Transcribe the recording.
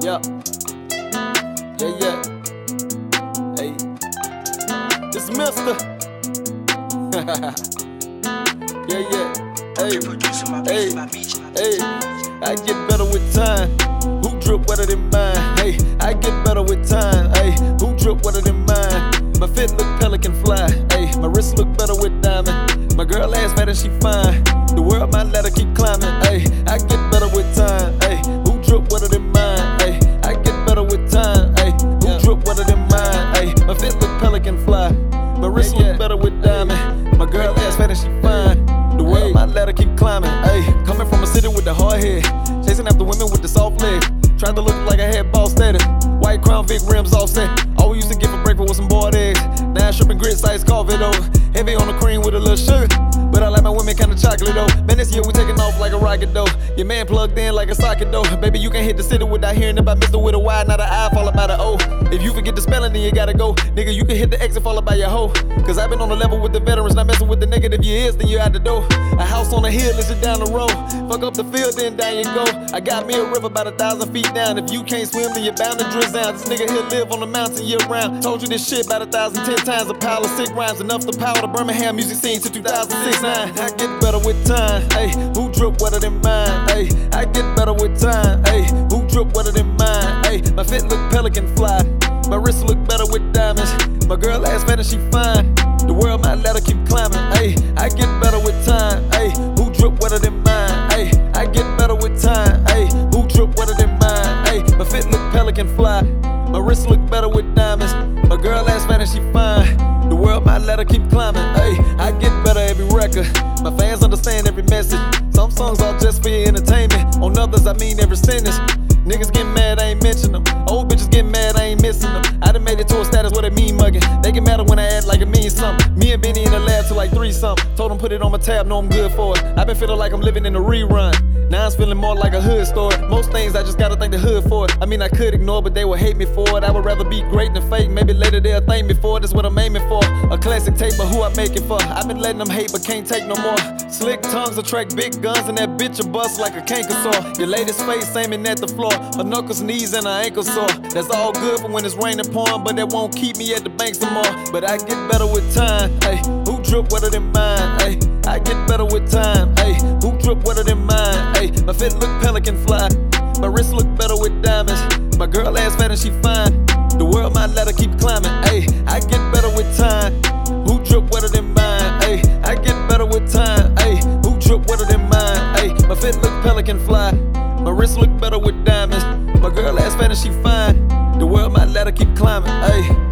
Yeah. Yeah, yeah. Hey. This Mister. Yeah, yeah. Hey. Hey. Hey. I get better with time. Who drip wetter than mine? Hey. I get better with time. Hey. Who drip wetter than mine? My fit look pelican fly. Hey. My wrist look better with diamond. My girl ass fat and she fine. The world might let her keep climbing. Hey. I get better with time. Hey. Who drip wetter than mine? Hey. I get better with time. Hey. Who drip wetter than mine? Hey. My fit look pelican fly. My wrist look better with diamond. My girl ass fat and she fine. The world might let her keep climbing. Hey. Coming from a city with the hard head, chasing after women with the soft legs. Tried to look like I had ball status. White Crown Vic rims offset. All we used to get for breakfast was some boiled eggs. Now shrimp grits, ice coffee though. Heavy on the cream with a little sugar. But I like my women kinda chocolate though. Man, this year we taking off like a rocket though. Your man plugged in like a socket though. Baby, you can hit the city without hearing about Mr. with a Y, not an I, followed by the O. If you forget the spelling, then you gotta go. Nigga, you can hit the exit followed by your hoe. Cause I've been on the level with the veterans, not messing with the negative. You is, then you out the door. A house on a hill is it down the road. Fuck up the field, then down you go. I got me a river about 1,000 feet down. If you can't swim, then you're bound to drizzle. This nigga here live on the mountain year round. Told you this shit about 1,010 times. A pile of sick rhymes, enough to power the Birmingham music scene to 2006. I get better with time. Hey, who drip wetter than mine? Hey, I get better with time. Hey, who drip wetter than mine? Hey, my fit look pelican fly. My wrist look better with diamonds. My girl ass fat and she fine. The world might let her keep climbing. Hey, I get better with time. Hey, who drip wetter than mine? Hey, I get better with time. Hey, who drip wetter than mine? Hey, my fit look pelican fly. My wrist look better with diamonds. My girl ass fat and she fine. The world might let her keep climbing. Hey, I get better every record. My fans understand every message. Some songs are just for your entertainment. On others, I mean every sentence. Niggas get mad, I ain't mention them. Old bitches get mad, I ain't missing them. I done made it to a status where they mean mugging. They get mad when I act like it means something. Me and Benny in the lab till like 3 something. Told them put it on my tab, know I'm good for it. I been feeling like I'm living in a rerun. Now it's feeling more like a hood story. Most things I just gotta thank the hood for it. I mean I could ignore, but they would hate me for it. I would rather be great than fake. Maybe later they'll thank me for it. That's what I'm aiming for. A classic tape, but who I make it for? I've been letting them hate, but can't take no more. Slick tongues attract big guns, and that bitch a bust like a canker saw. Your latest face aiming at the floor. Her knuckles, knees, and her ankle sore. That's all good for when it's raining pouring, but that won't keep me at the bank some more. But I get better with time. Hey, who drip wetter than mine? Hey, I get better with time. Hey, who drip wetter than mine? Hey, my fit look pelican fly. My wrist look better with diamonds. My girl ass fat and she fine. The world might let her keep climbing. Hey, I get better with time. Who drip wetter than mine? Hey, I get better with time. Hey, who drip wetter than mine? Hey, my fit look pelican fly. My wrist look better with diamonds. My girl ass fat and she fine. The world might let her keep climbing. Hey.